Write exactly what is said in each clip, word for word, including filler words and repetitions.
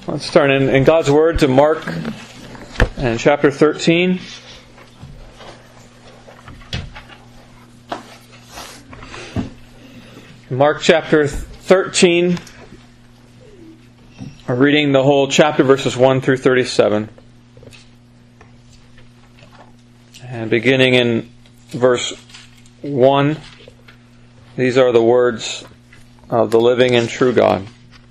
Let's turn in, in God's Word to Mark and chapter thirteen. Mark chapter thirteen. We're reading the whole chapter, verses one through thirty-seven. And beginning in verse one, these are the words of the living and true God.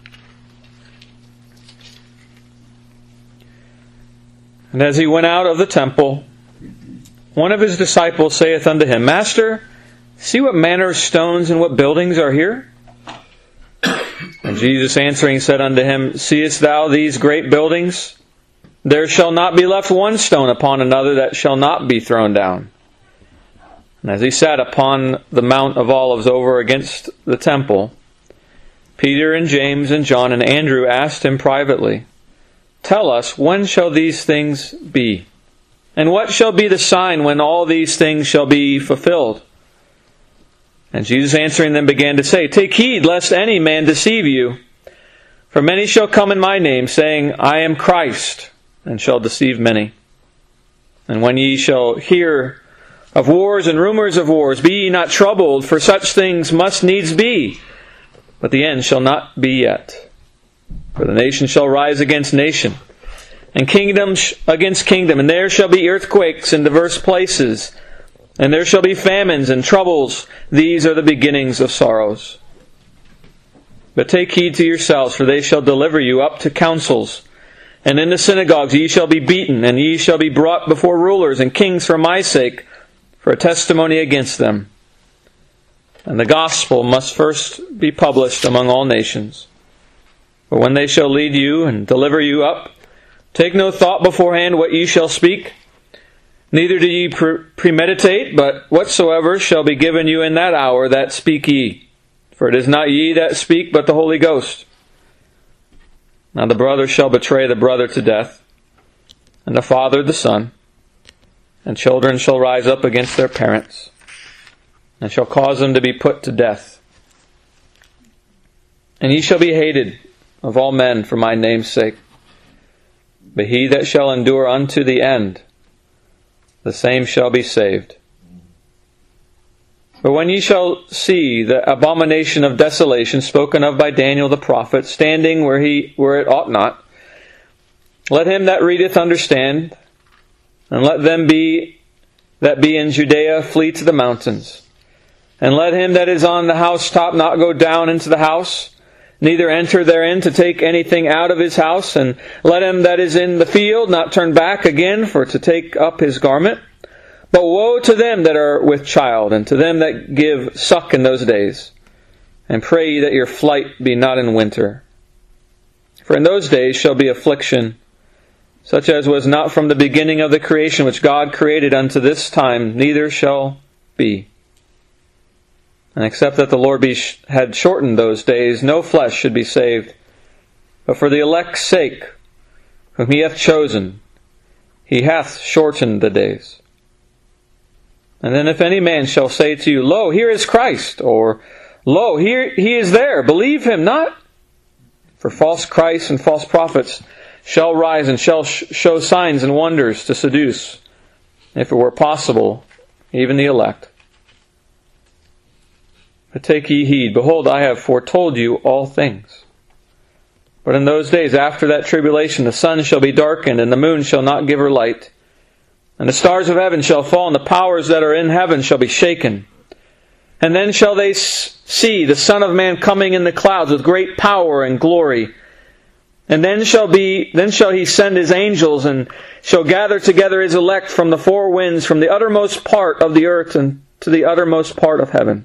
And as he went out of the temple, one of his disciples saith unto him, Master, see what manner of stones and what buildings are here? And Jesus answering said unto him, Seest thou these great buildings? There shall not be left one stone upon another that shall not be thrown down. And as he sat upon the Mount of Olives over against the temple, Peter and James and John and Andrew asked him privately, Tell us, when shall these things be? And what shall be the sign when all these things shall be fulfilled? And Jesus answering them began to say, Take heed, lest any man deceive you. For many shall come in my name, saying, I am Christ, and shall deceive many. And when ye shall hear of wars and rumors of wars, be ye not troubled, for such things must needs be, but the end shall not be yet. For the nation shall rise against nation, and kingdom against kingdom, and there shall be earthquakes in diverse places, and there shall be famines and troubles. These are the beginnings of sorrows. But take heed to yourselves, for they shall deliver you up to councils, and in the synagogues ye shall be beaten, and ye shall be brought before rulers and kings for my sake, for a testimony against them. And the gospel must first be published among all nations. But when they shall lead you and deliver you up, take no thought beforehand what ye shall speak, neither do ye pre- premeditate, but whatsoever shall be given you in that hour, that speak ye. For it is not ye that speak, but the Holy Ghost. Now the brother shall betray the brother to death, and the father the son, and children shall rise up against their parents, and shall cause them to be put to death. And ye shall be hated of all men for my name's sake. But he that shall endure unto the end, the same shall be saved. But when ye shall see the abomination of desolation spoken of by Daniel the prophet, standing where he where it ought not, let him that readeth understand, and let them be that be in Judea flee to the mountains. And let him that is on the housetop not go down into the house, neither enter therein to take anything out of his house, and let him that is in the field not turn back again for to take up his garment. But woe to them that are with child, and to them that give suck in those days. And pray ye that your flight be not in winter. For in those days shall be affliction, such as was not from the beginning of the creation which God created unto this time, neither shall be. And except that the Lord be, had shortened those days, no flesh should be saved. But for the elect's sake, whom he hath chosen, he hath shortened the days. And then if any man shall say to you, Lo, here is Christ, or Lo, here he is there, believe him not. For false Christs and false prophets shall rise and shall sh- show signs and wonders to seduce, if it were possible, even the elect. But take ye heed, behold, I have foretold you all things. But in those days after that tribulation, the sun shall be darkened, and the moon shall not give her light, and the stars of heaven shall fall, and the powers that are in heaven shall be shaken. And then shall they see the Son of Man coming in the clouds with great power and glory. And then shall be, then shall he send his angels, and shall gather together his elect from the four winds, from the uttermost part of the earth and to the uttermost part of heaven.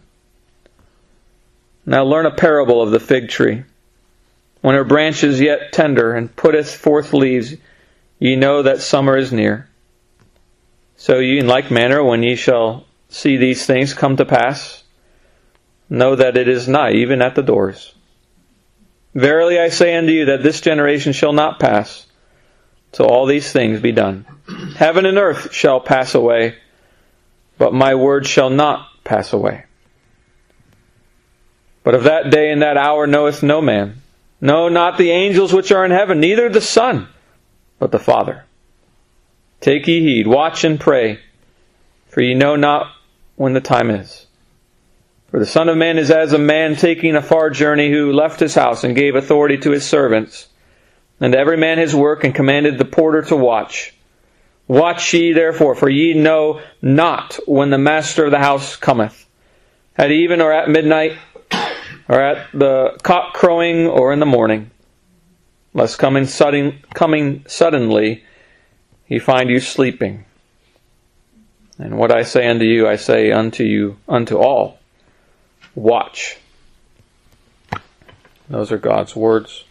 Now learn a parable of the fig tree. When her branch is yet tender, and putteth forth leaves, ye know that summer is near. So ye in like manner, when ye shall see these things come to pass, know that it is nigh, even at the doors. Verily I say unto you, that this generation shall not pass, till all these things be done. Heaven and earth shall pass away, but my word shall not pass away. But of that day and that hour knoweth no man, No, not the angels which are in heaven, neither the Son, but the Father. Take ye heed, watch and pray, for ye know not when the time is. For the Son of Man is as a man taking a far journey, who left his house and gave authority to his servants, and to every man his work, and commanded the porter to watch. Watch ye therefore, for ye know not when the master of the house cometh, at even or at midnight, or at the cock crowing, or in the morning, lest coming sudden, coming suddenly he find you sleeping. And what I say unto you, I say unto you, unto all, watch. Those are God's words.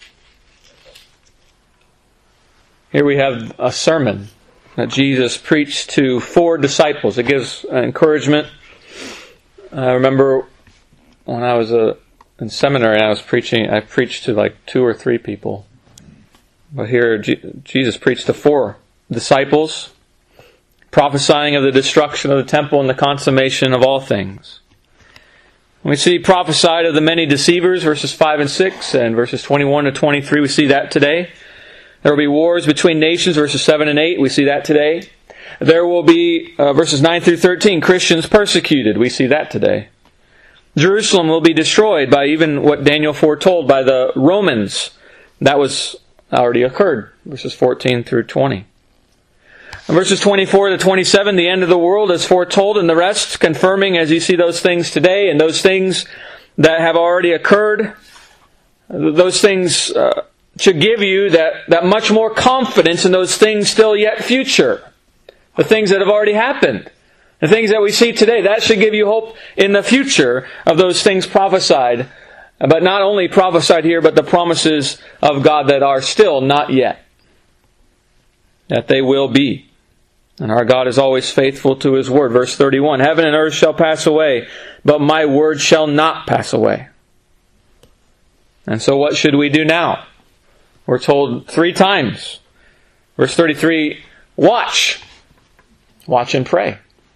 Here we have a sermon that Jesus preached to four disciples. It gives encouragement. I remember when I was a, in seminary, I was preaching, I preached to like two or three people. But here G- Jesus preached to four disciples, prophesying of the destruction of the temple and the consummation of all things. We see prophesied of the many deceivers, verses five and six, and verses twenty-one to twenty-three, we see that today. There will be wars between nations, verses seven and eight, we see that today. There will be, uh, verses nine through thirteen, Christians persecuted, we see that today. Jerusalem will be destroyed by even what Daniel foretold by the Romans. That was already occurred, verses fourteen through twenty. In verses twenty-four to twenty-seven, the end of the world is foretold, and the rest confirming as you see those things today, and those things that have already occurred. Those things uh, should give you that, that much more confidence in those things still yet future. The things that have already happened. The things that we see today. That should give you hope in the future of those things prophesied. But not only prophesied here, but the promises of God that are still not yet. That they will be. And our God is always faithful to His word. Verse thirty-one, heaven and earth shall pass away, but my word shall not pass away. And so what should we do now? We're told three times. Verse thirty-three, watch. Watch and pray.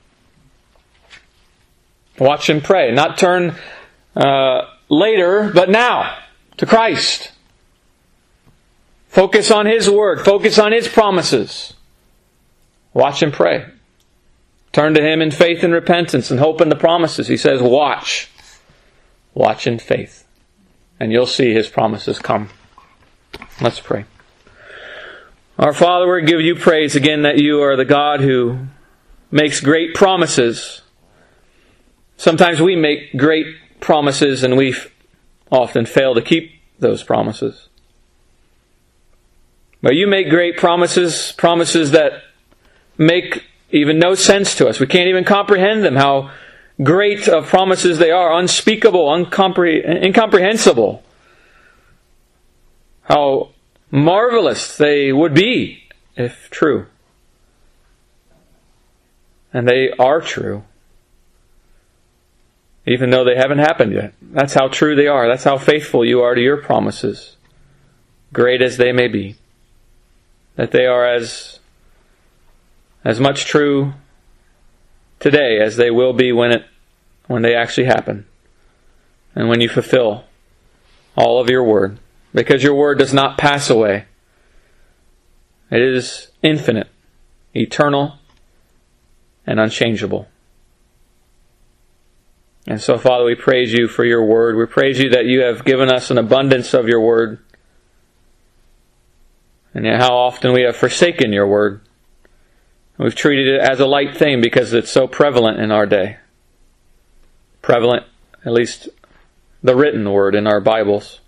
Watch and pray. Not turn uh, later, but now to Christ. Focus on His word. Focus on His promises. Watch and pray. Turn to Him in faith and repentance and hope in the promises. He says, watch. Watch in faith. And you'll see His promises come. Let's pray. Our Father, we give You praise again that You are the God who makes great promises. Sometimes we make great promises and we often fail to keep those promises. But You make great promises, promises that make even no sense to us. We can't even comprehend them, how great of promises they are, unspeakable, uncompre- incomprehensible. How marvelous they would be if true. And they are true. Even though they haven't happened yet. That's how true they are. That's how faithful You are to Your promises. Great as they may be. That they are as, as much true today as they will be when it when they actually happen. And when You fulfill all of Your word. Because Your word does not pass away. It is infinite, eternal, and unchangeable. And so, Father, we praise You for Your word. We praise You that You have given us an abundance of Your word. And yet how often we have forsaken Your word. We've treated it as a light thing because it's so prevalent in our day. Prevalent, at least the written word in our Bibles.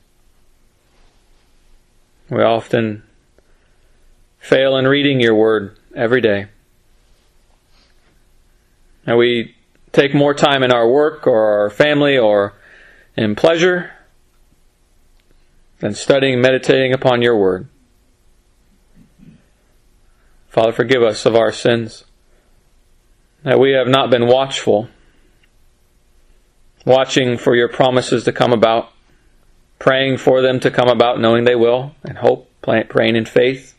We often fail in reading Your word every day. And we take more time in our work or our family or in pleasure than studying and meditating upon Your word. Father, forgive us of our sins, that we have not been watchful, watching for Your promises to come about, praying for them to come about, knowing they will, and hope, praying in faith.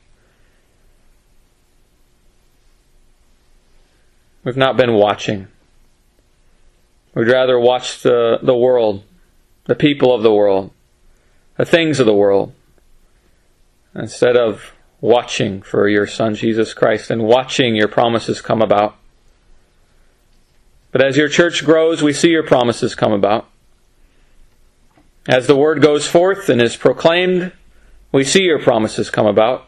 We've not been watching. We'd rather watch the, the world, the people of the world, the things of the world, instead of watching for your Son Jesus Christ and watching your promises come about. But as your church grows, we see your promises come about. As the word goes forth and is proclaimed, we see your promises come about.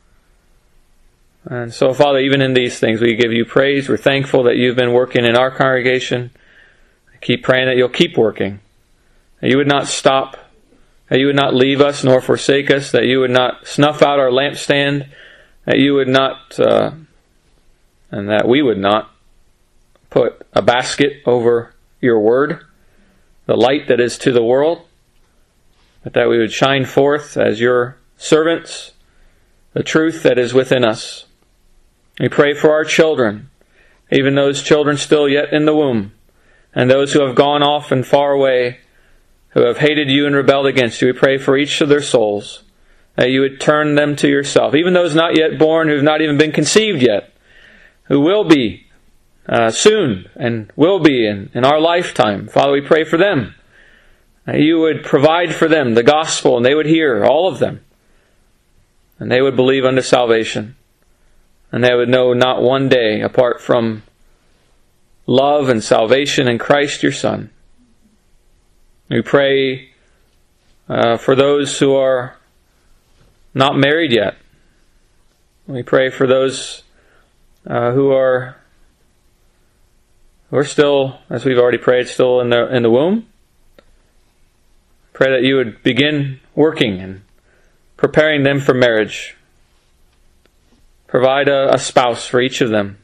And so, Father, even in these things, we give you praise. We're thankful that you've been working in our congregation. I keep praying that you'll keep working, that you would not stop, that you would not leave us nor forsake us, that you would not snuff out our lampstand, that you would not, uh, and that we would not put a basket over your word, the light that is to the world, but that we would shine forth as your servants the truth that is within us. We pray for our children, even those children still yet in the womb, and those who have gone off and far away, who have hated you and rebelled against you. We pray for each of their souls, that you would turn them to yourself. Even those not yet born, who have not even been conceived yet, who will be uh, soon and will be in, in our lifetime. Father, we pray for them, that you would provide for them the gospel, and they would hear, all of them, and they would believe unto salvation. And they would know not one day apart from love and salvation in Christ your Son. We pray uh, for those who are not married yet. We pray for those uh, who are who are still, as we've already prayed, still in the in the womb. Pray that you would begin working and preparing them for marriage. Provide a, a spouse for each of them.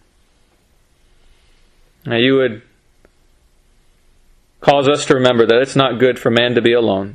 That you would cause us to remember that it's not good for man to be alone.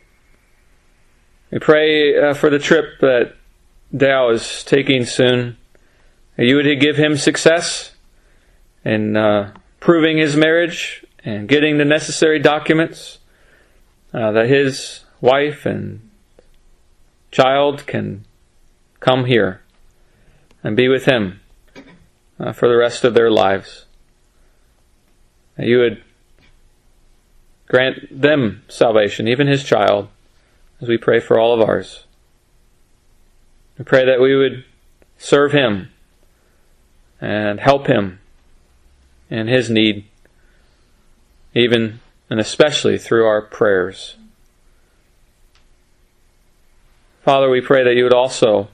We pray uh, for the trip that Dow is taking soon. That you would give him success in uh, proving his marriage and getting the necessary documents. Uh, that his wife and child can come here and be with him uh, for the rest of their lives. That you would grant them salvation, even his child, as we pray for all of ours. We pray that we would serve him and help him in his need, even and especially through our prayers. Father, we pray that you would also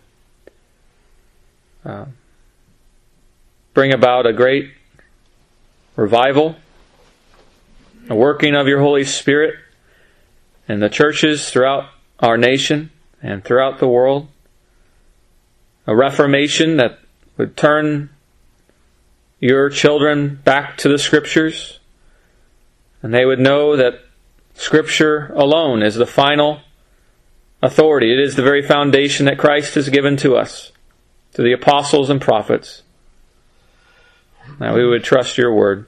uh, bring about a great revival, a working of your Holy Spirit in the churches throughout our nation and throughout the world, a reformation that would turn your children back to the Scriptures, and they would know that Scripture alone is the final authority. It is the very foundation that Christ has given to us, to the apostles and prophets. That we would trust your word.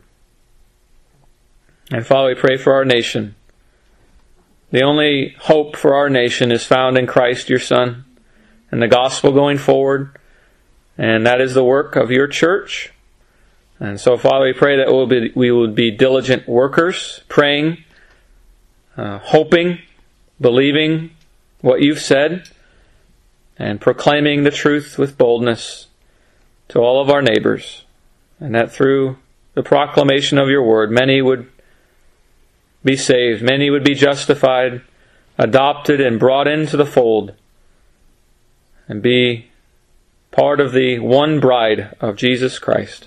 And Father, we pray for our nation. The only hope for our nation is found in Christ, your Son, and the gospel going forward. And that is the work of your church. And so, Father, we pray that we'll be, we will be diligent workers, praying, uh, hoping, believing what you've said, and proclaiming the truth with boldness to all of our neighbors. And that through the proclamation of your word, many would be saved, many would be justified, adopted, and brought into the fold, and be part of the one bride of Jesus Christ.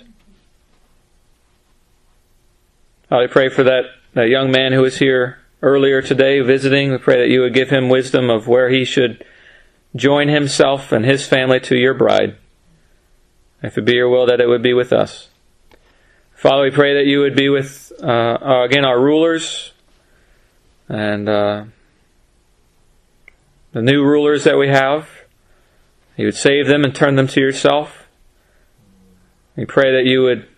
I pray for that, that young man who was here earlier today visiting. We pray that you would give him wisdom of where he should join himself and his family to your bride. If it be your will, that it would be with us. Father, we pray that you would be with, uh, uh, again, our rulers and uh, the new rulers that we have. You would save them and turn them to yourself. We pray that you would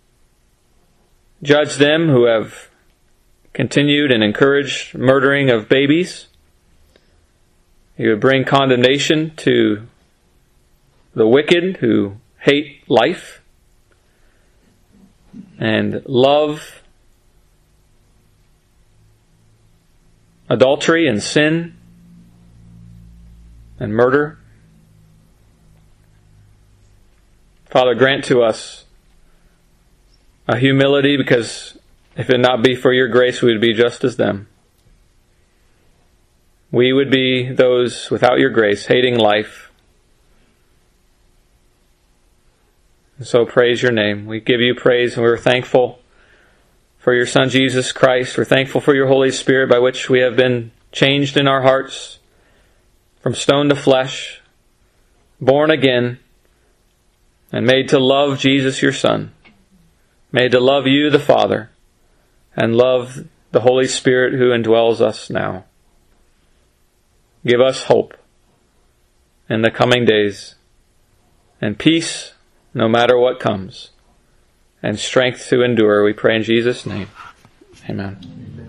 judge them who have continued and encouraged murdering of babies. You would bring condemnation to the wicked who hate life and love adultery and sin and murder. Father, grant to us a humility, because if it not be for your grace, we would be just as them. We would be those without your grace, hating life. And so praise your name. We give you praise, and we're thankful for your Son, Jesus Christ. We're thankful for your Holy Spirit, by which we have been changed in our hearts from stone to flesh, born again, and made to love Jesus, your Son, made to love you, the Father, and love the Holy Spirit who indwells us now. Give us hope in the coming days, and peace no matter what comes, and strength to endure. We pray in Jesus' name. Amen.